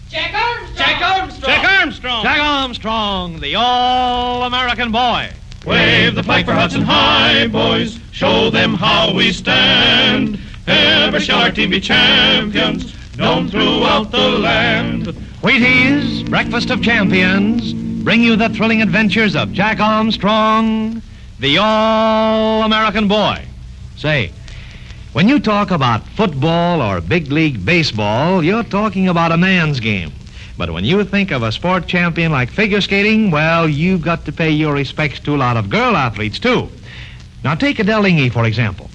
Jack Armstrong! Jack Armstrong! Jack Armstrong! Jack Armstrong, the All-American boy. Wave the flag for Hudson High, boys. Show them how we stand. Ever shall our team be champions, known throughout the land. Wheaties, Breakfast of Champions, bring you the thrilling adventures of Jack Armstrong, the All-American boy. Say, when you talk about football or big league baseball, you're talking about a man's game. But when you think of a sport champion like figure skating, well, you've got to pay your respects to a lot of girl athletes, too. Now, take Adele Inge, for example.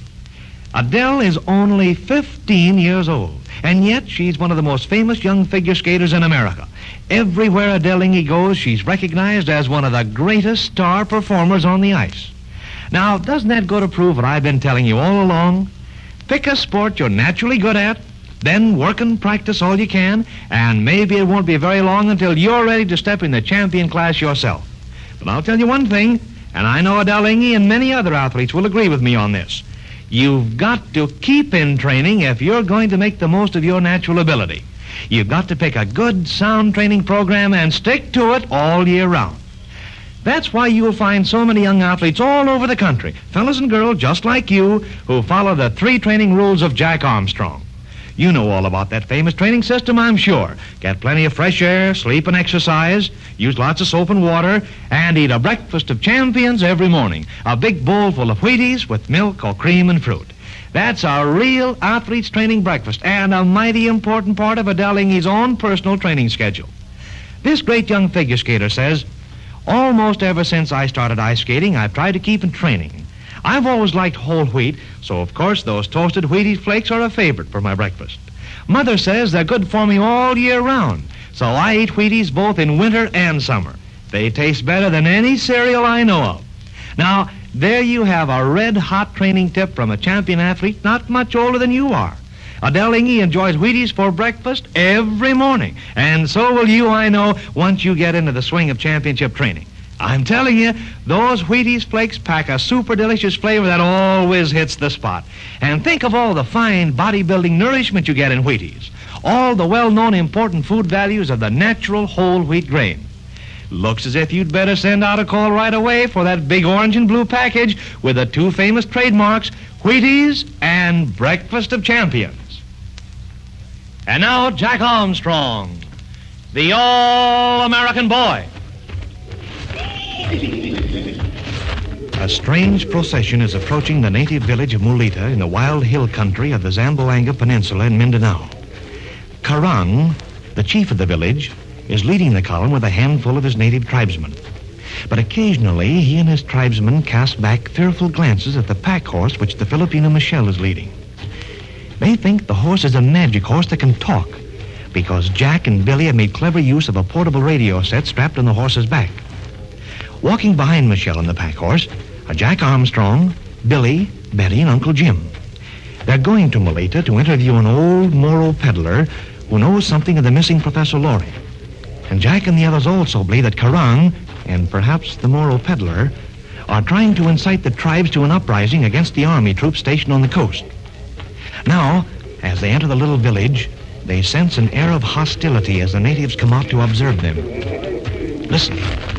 Adele is only 15 years old, and yet she's one of the most famous young figure skaters in America. Everywhere Adele Inge goes, she's recognized as one of the greatest star performers on the ice. Now, doesn't that go to prove what I've been telling you all along? Pick a sport you're naturally good at, then work and practice all you can, and maybe it won't be very long until you're ready to step in the champion class yourself. But I'll tell you one thing, and I know Adele Inge and many other athletes will agree with me on this. You've got to keep in training if you're going to make the most of your natural ability. You've got to pick a good, sound training program and stick to it all year round. That's why you'll find so many young athletes all over the country, fellas and girls just like you, who follow the 3 training rules of Jack Armstrong. You know all about that famous training system, I'm sure. Get plenty of fresh air, sleep and exercise, use lots of soap and water, and eat a breakfast of champions every morning. A big bowl full of Wheaties with milk or cream and fruit. That's a real athlete's training breakfast and a mighty important part of Adele Inge's own personal training schedule. This great young figure skater says, almost ever since I started ice skating, I've tried to keep in training. I've always liked whole wheat, so of course those toasted Wheaties flakes are a favorite for my breakfast. Mother says they're good for me all year round, so I eat Wheaties both in winter and summer. They taste better than any cereal I know of. Now, there you have a red-hot training tip from a champion athlete not much older than you are. Adele Inge enjoys Wheaties for breakfast every morning, and so will you, I know, once you get into the swing of championship training. I'm telling you, those Wheaties flakes pack a super delicious flavor that always hits the spot. And think of all the fine bodybuilding nourishment you get in Wheaties. All the well-known important food values of the natural whole wheat grain. Looks as if you'd better send out a call right away for that big orange and blue package with the 2 famous trademarks, Wheaties and Breakfast of Champions. And now, Jack Armstrong, the All-American boy. A strange procession is approaching the native village of Mulita in the wild hill country of the Zamboanga Peninsula in Mindanao. Karang, the chief of the village, is leading the column with a handful of his native tribesmen. But occasionally, he and his tribesmen cast back fearful glances at the pack horse which the Filipino Michelle is leading. They think the horse is a magic horse that can talk, because Jack and Billy have made clever use of a portable radio set strapped on the horse's back. Walking behind Michelle and the pack horse are Jack Armstrong, Billy, Betty, and Uncle Jim. They're going to Mulita to interview an old Moro peddler who knows something of the missing Professor Laurie. And Jack and the others also believe that Karang, and perhaps the Moro peddler, are trying to incite the tribes to an uprising against the army troops stationed on the coast. Now, as they enter the little village, they sense an air of hostility as the natives come out to observe them. Listen.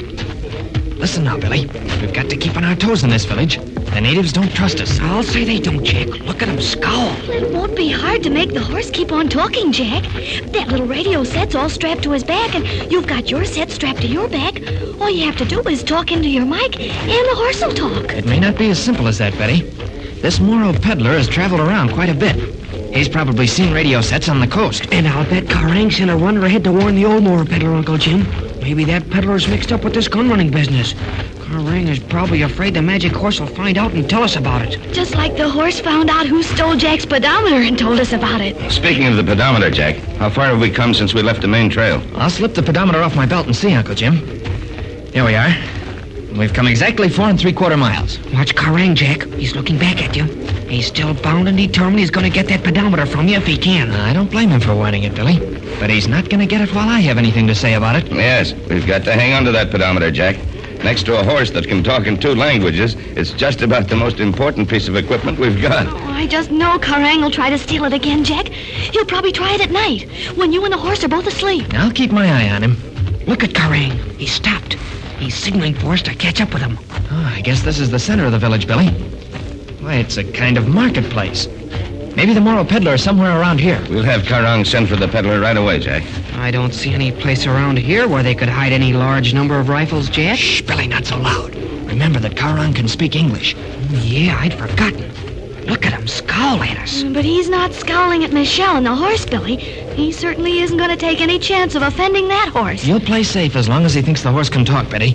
Listen now, Billy. We've got to keep on our toes in this village. The natives don't trust us. I'll say they don't, Jack. Look at them scowl. It won't be hard to make the horse keep on talking, Jack. That little radio set's all strapped to his back, and you've got your set strapped to your back. All you have to do is talk into your mic, and the horse will talk. It may not be as simple as that, Betty. This Moro peddler has traveled around quite a bit. He's probably seen radio sets on the coast. And I'll bet Karang sent a runner ahead to warn the old Moro peddler, Uncle Jim. Maybe that peddler's mixed up with this gun-running business. Karang is probably afraid the magic horse will find out and tell us about it. Just like the horse found out who stole Jack's pedometer and told us about it. Speaking of the pedometer, Jack, how far have we come since we left the main trail? I'll slip the pedometer off my belt and see, Uncle Jim. Here we are. We've come exactly 4 3/4 miles. Watch Karang, Jack. He's looking back at you. He's still bound and determined he's going to get that pedometer from you if he can. I don't blame him for wanting it, Billy. But he's not going to get it while I have anything to say about it. Yes, we've got to hang on to that pedometer, Jack. Next to a horse that can talk in 2 languages, it's just about the most important piece of equipment we've got. Oh, I just know Karang will try to steal it again, Jack. He'll probably try it at night, when you and the horse are both asleep. I'll keep my eye on him. Look at Karang. He stopped. He's signaling for us to catch up with him. Oh, I guess this is the center of the village, Billy. Why, it's a kind of marketplace. Maybe the Moro peddler is somewhere around here. We'll have Karang send for the peddler right away, Jack. I don't see any place around here where they could hide any large number of rifles, Jack. Shh, Billy, not so loud. Remember that Karang can speak English. Yeah, I'd forgotten. Look at him scowl at us. But he's not scowling at Michelle and the horse, Billy. He certainly isn't going to take any chance of offending that horse. He'll play safe as long as he thinks the horse can talk, Betty.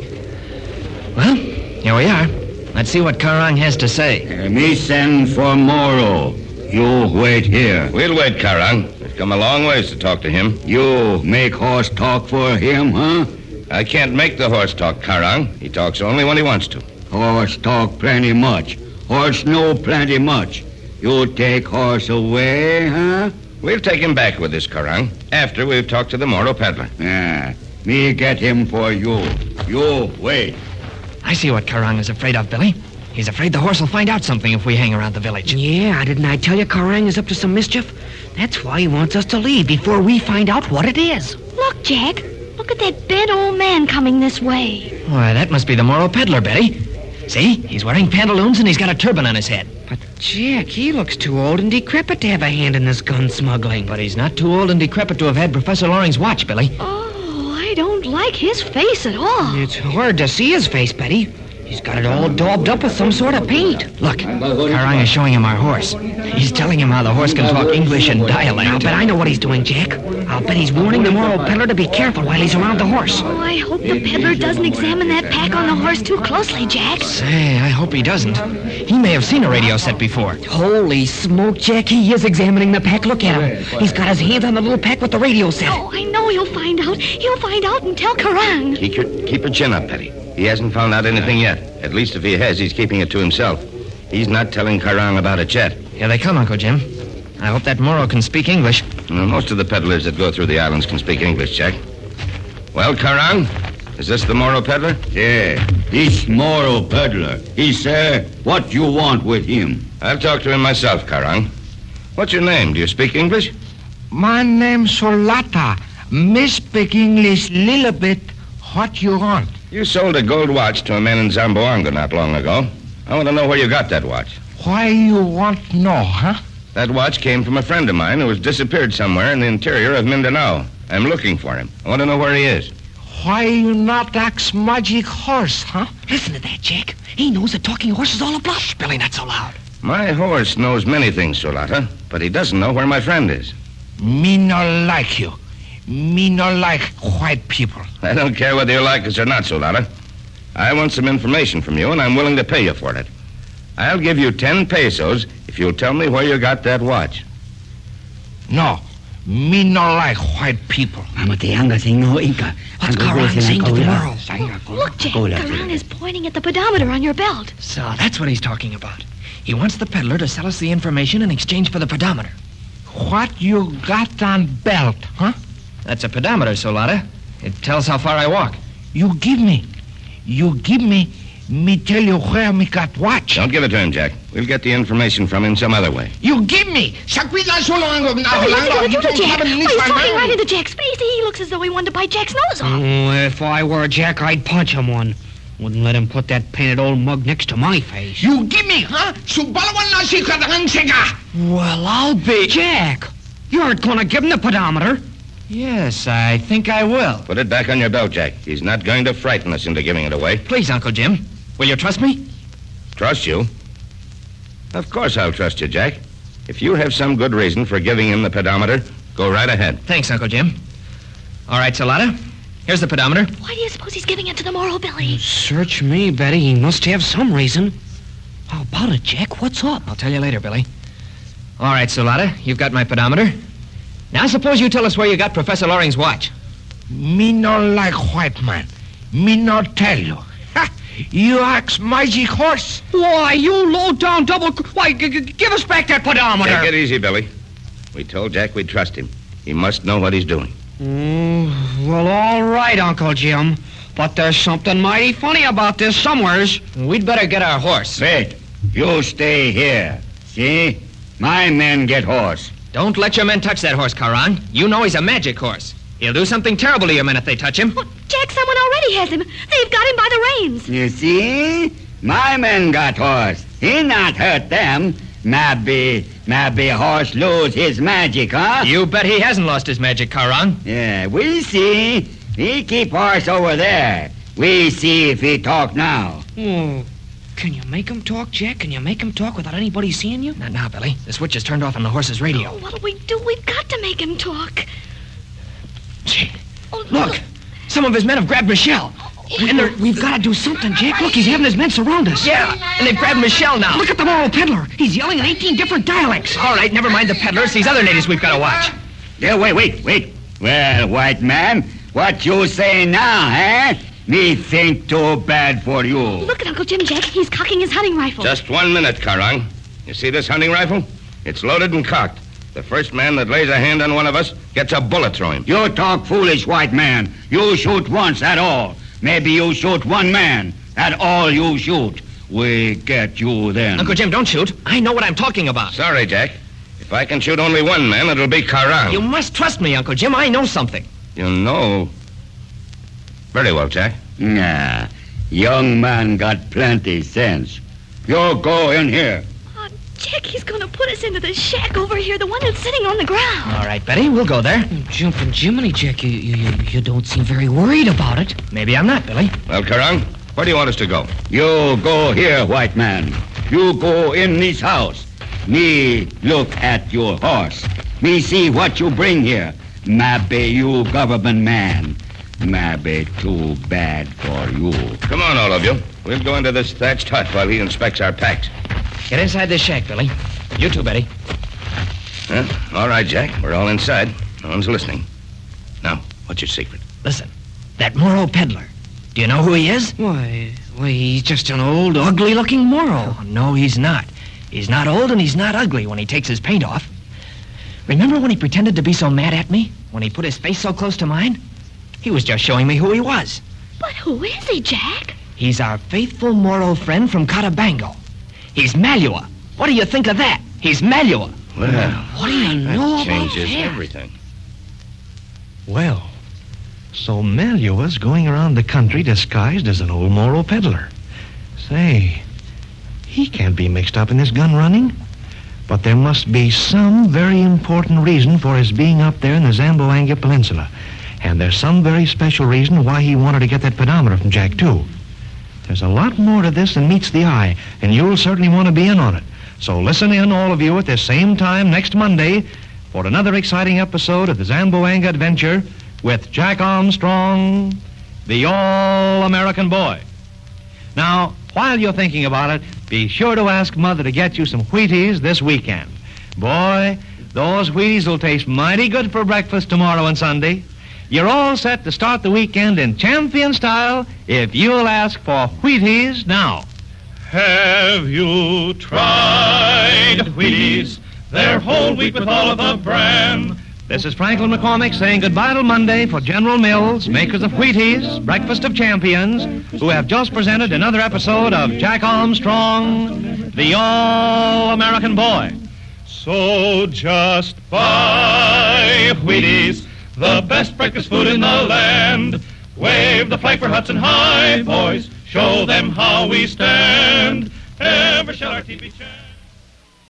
Well, here we are. Let's see what Karang has to say. Me send for Moro. You wait here. We'll wait, Karang. We've come a long ways to talk to him. You make horse talk for him, huh? I can't make the horse talk, Karang. He talks only when he wants to. Horse talk plenty much. Horse know plenty much. You take horse away, huh? We'll take him back with us, Karang, after we've talked to the Moro peddler. Yeah. Me get him for you. You wait. I see what Karang is afraid of, Billy. He's afraid the horse will find out something if we hang around the village. Yeah, didn't I tell you Karang is up to some mischief? That's why he wants us to leave before we find out what it is. Look, Jack. Look at that bent old man coming this way. Why, that must be the Moro peddler, Betty. See? He's wearing pantaloons and he's got a turban on his head. But, Jack, he looks too old and decrepit to have a hand in this gun smuggling. But he's not too old and decrepit to have had Professor Loring's watch, Billy. Oh, I don't like his face at all. It's hard to see his face, Betty. He's got it all daubed up with some sort of paint. Look, Karang is showing him our horse. He's telling him how the horse can talk English and dialect. I'll bet I know what he's doing, Jack. I'll bet he's warning the Moro peddler to be careful while he's around the horse. Oh, I hope the peddler doesn't examine that pack on the horse too closely, Jack. Say, I hope he doesn't. He may have seen a radio set before. Holy smoke, Jack, he is examining the pack. Look at him. He's got his hands on the little pack with the radio set. Oh, I know he'll find out. He'll find out and tell Karang. Keep your chin up, Betty. He hasn't found out anything yet. At least if he has, he's keeping it to himself. He's not telling Karang about it yet. Here they come, Uncle Jim. I hope that Moro can speak English. Well, most of the peddlers that go through the islands can speak English, Jack. Well, Karang, is this the Moro peddler? Yeah, this Moro peddler. He say, what you want with him? I'll talk to him myself, Karang. What's your name? Do you speak English? My name's Solata. Me speak English little bit. What you want? You sold a gold watch to a man in Zamboanga not long ago. I want to know where you got that watch. Why you want to know, huh? That watch came from a friend of mine who has disappeared somewhere in the interior of Mindanao. I'm looking for him. I want to know where he is. Why you not ask magic horse, huh? Listen to that, Jack. He knows the talking horse is all a bluff. Shh, Billy, not so loud. My horse knows many things, Solata, but he doesn't know where my friend is. Me no like you. Me no like white people. I don't care whether you like us or not, Solata. I want some information from you, and I'm willing to pay you for it. I'll give you 10 pesos if you'll tell me where you got that watch. No, me no like white people. What's Karang saying to the Moro? Look, Jack, Karang is pointing at the pedometer on your belt. So that's what he's talking about. He wants the peddler to sell us the information in exchange for the pedometer. What you got on belt, huh? That's a pedometer, Solata. It tells how far I walk. You give me, me tell you where me got watch. Don't give it to him, Jack. We'll get the information from him some other way. You give me. Oh, he's going to do it, Jack. Oh, he's talking right into Jack's face. He looks as though he wanted to bite Jack's nose off. Oh, if I were Jack, I'd punch him one. Wouldn't let him put that painted old mug next to my face. You give me, huh? Well, I'll be... Jack, you aren't going to give him the pedometer. Yes, I think I will. Put it back on your belt, Jack. He's not going to frighten us into giving it away. Please, Uncle Jim. Will you trust me? Trust you? Of course I'll trust you, Jack. If you have some good reason for giving him the pedometer, go right ahead. Thanks, Uncle Jim. All right, Solata. Here's the pedometer. Why do you suppose he's giving it to the Moro, Billy? Search me, Betty. He must have some reason. How about it, Jack? What's up? I'll tell you later, Billy. All right, Solata. You've got my pedometer. Now, suppose you tell us where you got Professor Loring's watch. Me no like white man. Me no tell you. Ha! You ask magic horse. Why, you low-down double... Why, give us back that pedometer. Take it easy, Billy. We told Jack we'd trust him. He must know what he's doing. Well, all right, Uncle Jim. But there's something mighty funny about this somewheres. We'd better get our horse. Wait. You stay here. See? My men get horse. Don't let your men touch that horse, Karan. You know he's a magic horse. He'll do something terrible to your men if they touch him. Oh, Jack, someone already has him. They've got him by the reins. You see? My men got horse. He not hurt them. Maybe horse lose his magic, huh? You bet he hasn't lost his magic, Karan. Yeah, we see. He keep horse over there. We see if he talk now. Oh, can you make him talk, Jack? Can you make him talk without anybody seeing you? Not now, Billy. The switch is turned off on the horse's radio. Oh, what'll we do? We've got to make him talk. Gee, Oh, look. Some of his men have grabbed Michelle. And we've got to do something, Jack. Look, he's having his men surround us. Yeah, and they've grabbed Michelle now. Look at the moral peddler. He's yelling in 18 different dialects. All right, never mind the peddlers. These other natives we've got to watch. Yeah, wait. Well, white man, what you say now, eh? Me think too bad for you. Look at Uncle Jim, Jack. He's cocking his hunting rifle. Just 1 minute, Karang. You see this hunting rifle? It's loaded and cocked. The first man that lays a hand on one of us gets a bullet through him. You talk foolish, white man. You shoot once, at all. Maybe you shoot one man. At all you shoot. We get you then. Uncle Jim, don't shoot. I know what I'm talking about. Sorry, Jack. If I can shoot only one man, it'll be Karang. You must trust me, Uncle Jim. I know something. You know? Very well, Jack. Nah, young man got plenty sense. You go in here. Oh, Jack, he's going to put us into the shack over here, the one that's sitting on the ground. All right, Betty, we'll go there. Jumping Jiminy, Jack, you don't seem very worried about it. Maybe I'm not, Billy. Well, Karang, where do you want us to go? You go here, white man. You go in this house. Me look at your horse. Me see what you bring here. Maybe you government man. Maybe too bad for you. Come on, all of you. We'll go into this thatched hut while he inspects our packs. Get inside this shack, Billy. You too, Betty. All right, Jack. We're all inside. No one's listening. Now, what's your secret? Listen, that Moro peddler. Do you know who he is? Why, he's just an old, ugly-looking Moro. Oh, no, he's not. He's not old and he's not ugly when he takes his paint off. Remember when he pretended to be so mad at me? When he put his face so close to mine? He was just showing me who he was. But who is he, Jack? He's our faithful Moro friend from Catabango. He's Malua. What do you think of that? He's Malua. Well, What do you know that about changes that? everything. Well, so Malua's going around the country disguised as an old Moro peddler. Say, he can't be mixed up in this gun running. But there must be some very important reason for his being up there in the Zamboanga Peninsula. And there's some very special reason why he wanted to get that pedometer from Jack, too. There's a lot more to this than meets the eye, and you'll certainly want to be in on it. So listen in, all of you, at this same time next Monday for another exciting episode of the Zamboanga Adventure with Jack Armstrong, the All-American Boy. Now, while you're thinking about it, be sure to ask Mother to get you some Wheaties this weekend. Boy, those Wheaties will taste mighty good for breakfast tomorrow and Sunday. You're all set to start the weekend in champion style if you'll ask for Wheaties now. Have you tried Wheaties? They're whole wheat with all of the bran. This is Franklin McCormick saying goodbye till Monday for General Mills, makers of Wheaties, Breakfast of Champions, who have just presented another episode of Jack Armstrong, the All-American Boy. So just buy Wheaties, the best breakfast food in the land. Wave the flag for Hudson High, boys. Show them how we stand. Ever shall our teeth be champed.